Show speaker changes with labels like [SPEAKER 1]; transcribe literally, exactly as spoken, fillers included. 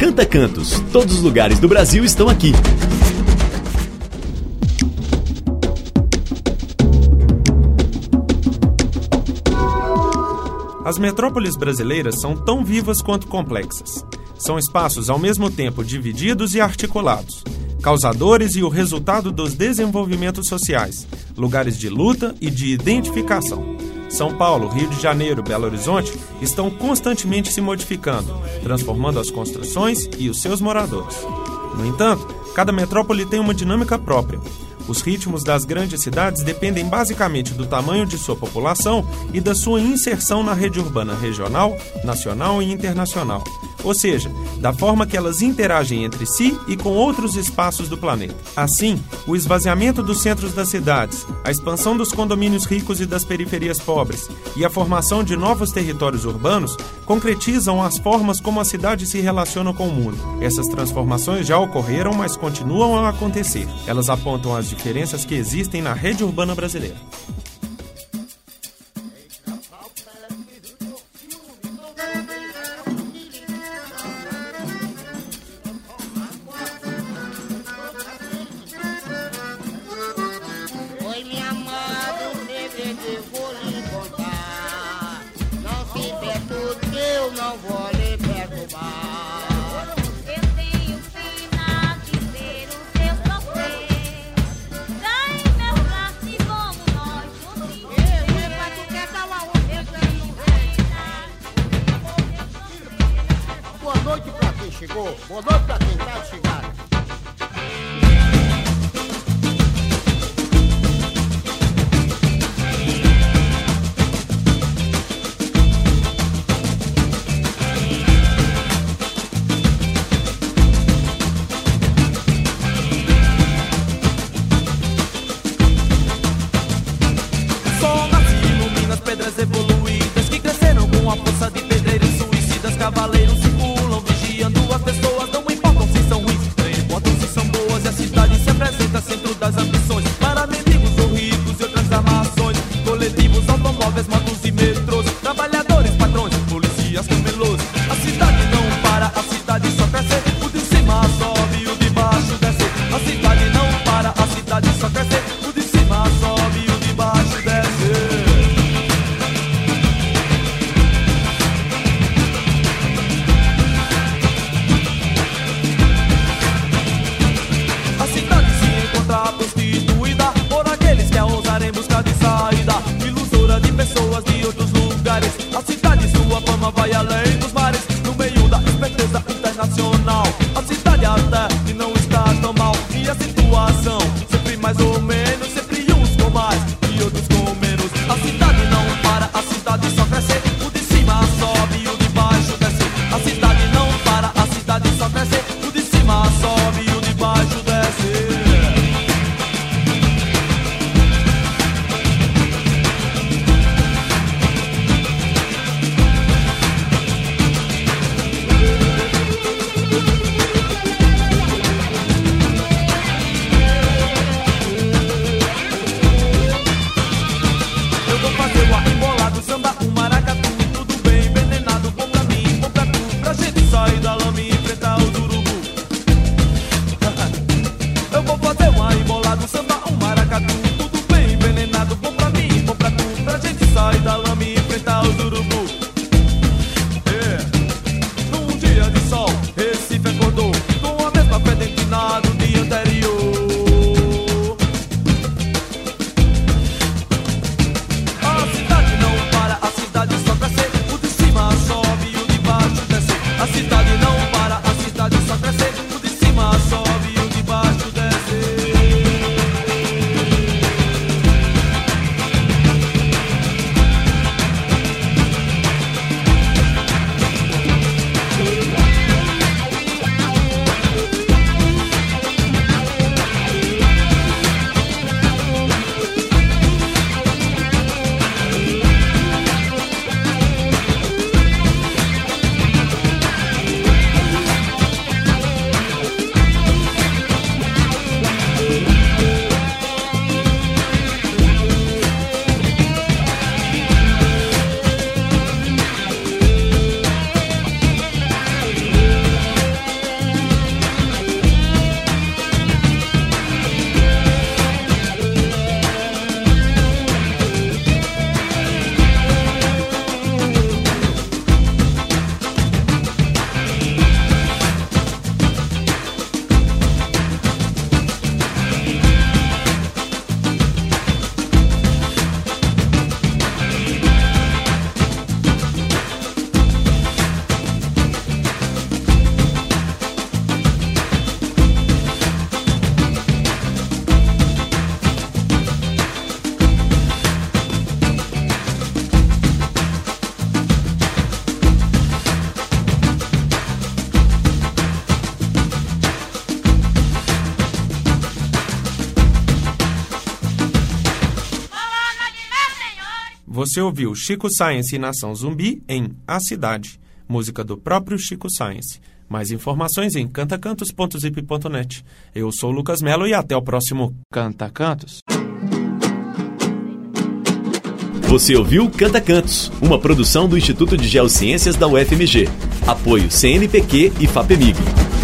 [SPEAKER 1] Canta Cantos. Todos os lugares do Brasil estão aqui.
[SPEAKER 2] As metrópoles brasileiras são tão vivas quanto complexas. São espaços ao mesmo tempo divididos e articulados, causadores e o resultado dos desenvolvimentos sociais, lugares de luta e de identificação. São Paulo, Rio de Janeiro, Belo Horizonte estão constantemente se modificando, transformando as construções e os seus moradores. No entanto, cada metrópole tem uma dinâmica própria. Os ritmos das grandes cidades dependem basicamente do tamanho de sua população e da sua inserção na rede urbana regional, nacional e internacional, ou seja, da forma que elas interagem entre si e com outros espaços do planeta. Assim, o esvaziamento dos centros das cidades, a expansão dos condomínios ricos e das periferias pobres e a formação de novos territórios urbanos concretizam as formas como a cidade se relaciona com o mundo. Essas transformações já ocorreram, mas continuam a acontecer. Elas apontam as diferenças que existem na rede urbana brasileira.
[SPEAKER 3] Oi, minha amada, o segredo eu vou lhe contar. Não se perturbe, eu não vou lhe perturbar. Boa noite pra quem chegou, boa noite pra quem tá de chegada.
[SPEAKER 4] Sol nasce e ilumina as pedras evoluídas que cresceram com a força de pedreiros suicidas. Cavaleiros circulam, vigiando as pessoas. Não importam se são ruins, não importam se são boas. E a cidade se apresenta centro das ambições para mendigos ou ricos e outras armações. Coletivos, automóveis, motos e metrôs, trabalhadores, patrões, polícias, camelôs. A cidade não para, a cidade só cresce. O de cima sobe e o de baixo desce. A cidade não para, a cidade só cresce. O de cima sobe e o de baixo desce. A cidade se encontra prostituída por aqueles que a ousar em busca de saída, ilusora de pessoas de outros lugares. A cidade, sua fama vai além dos mares, no meio da esperteza internacional. A cidade até que não está tão mal, e a situação sempre mais ou menos, sempre uns com mais e outros com menos. A cidade não para, a cidade só cresce. O de cima sobe e o de baixo desce. A cidade não para, a cidade só cresce. O de cima sobe e o de baixo desce.
[SPEAKER 2] Você ouviu Chico Science e Nação Zumbi em A Cidade, música do próprio Chico Science. Mais informações em canta cantos ponto zip ponto net. Eu sou o Lucas Mello e até o próximo Canta Cantos.
[SPEAKER 1] Você ouviu Canta Cantos, uma produção do Instituto de Geociências da U F M G. Apoio C N Pq e FAPEMIG.